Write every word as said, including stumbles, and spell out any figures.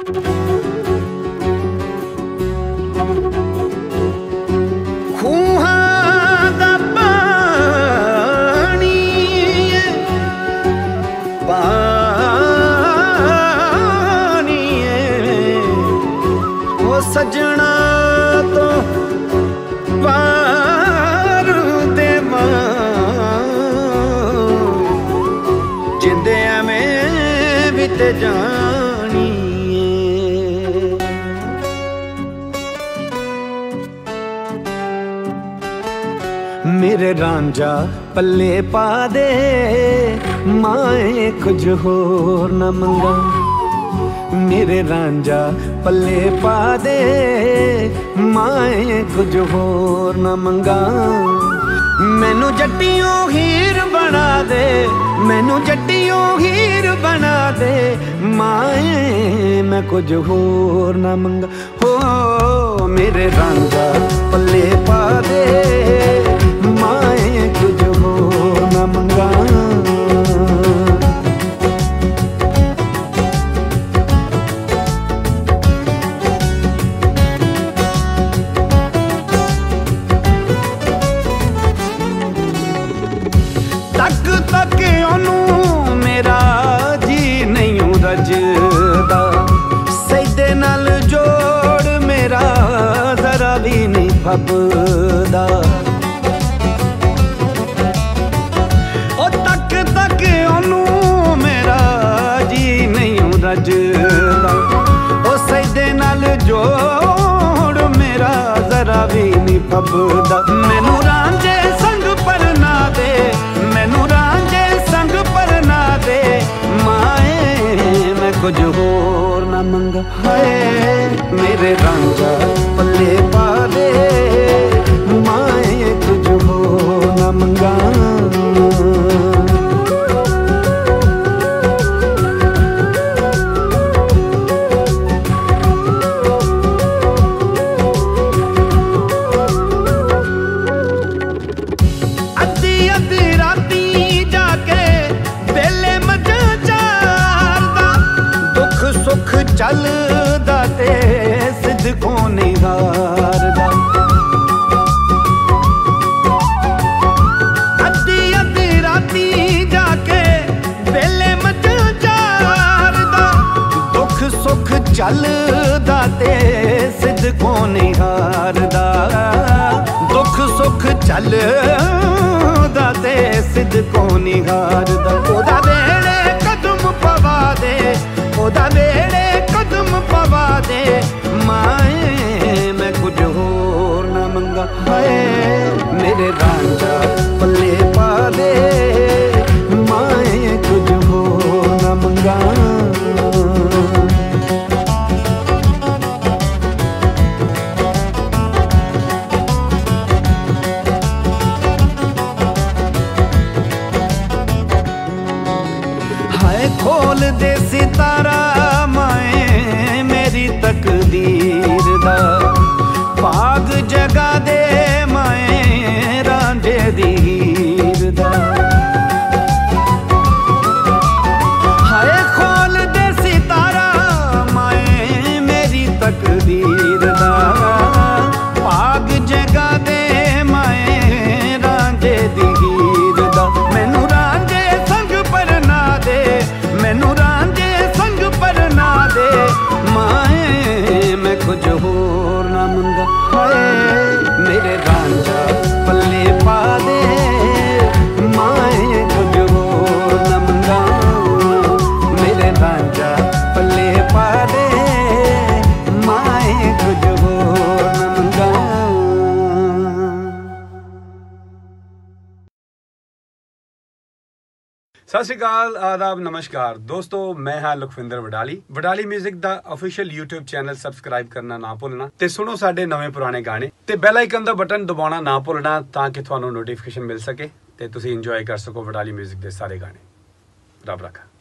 सजना तो पार दे जिंदे में भी ते जानी मेरे रांझा पल्ले पा दे माए कुछ होर न मंगा मेरे रांझा पल्ले पा दे माए कुछ होर न मंगा मैनू जट्टियों हीर बना दे मैनू जट्टियों हीर बना दे माए मैं कुछ होर न मंगा हो मेरे रांझा पल्ले पा दे माए कुछ होर न मंगा तक तक ओनू मेरा जी नहीं रजदा सैदे नाल जोड़ मेरा जरा भी नहीं फबदा ओ तक तक ओनू मेरा जी नहीं रजदा ओ सैदे नाल जोड़ मेरा जरा भी नहीं फबदा मैनू रांझे संग पर ना दे मैनू रांझे संग पर ना दे माए मैं कुछ होर ना मंगा हाय मेरे रांझा पल्ले पा दे माए कुछ होर ना मंगा चलदा ते सिद्दकों नहीं हारदा अद्धी अद्धी राती जाके वेले मझां चारदा दुख सुख चलदा ते सिद्दकों नहीं हारदा दुख सुख चलदा ते सिद्दकों नहीं हारदा ओदा वेले कदम पवा दे ओदा वेले कदम पवा दे माए मैं कुछ होर ना मंगा हाय मेरे रांझा पल्ले पा दे माए कुछ होर ना मंगा हाय खोल दे सितारा तकदीर दा भाग जगा दे माए रांझे दी हीर दा हाय खोल दे सितारा माए मेरी तकदीर दा भाग जगा दे माए रांझे दी हीर दा मैनू रांझे संग पर ना दे मैनू रांझे संग पर ना दे माए मैं कुछ होर ना मंगा हाय मेरे रांझा पल्ले पा दे माए कुछ होर ना मंगा मेरे रांझा पल्ले पा दे माए कुछ होर ना मंगा सत श्री अकाल आदाब नमस्कार दोस्तों मैं हां लखविंदर वडाली वडाली म्यूजिक दा ऑफिशियल यूट्यूब चैनल सबसक्राइब करना ना भुलना ते सुनो साडे नवे पुराने गाने ते बेल आइकन दा बटन दबाना ना भुलना ताकि तुहानू नोटिफिकेशन मिल सके ते तुसी इंजॉय कर सको वडाली म्यूजिक दे सारे गाने रब रखा।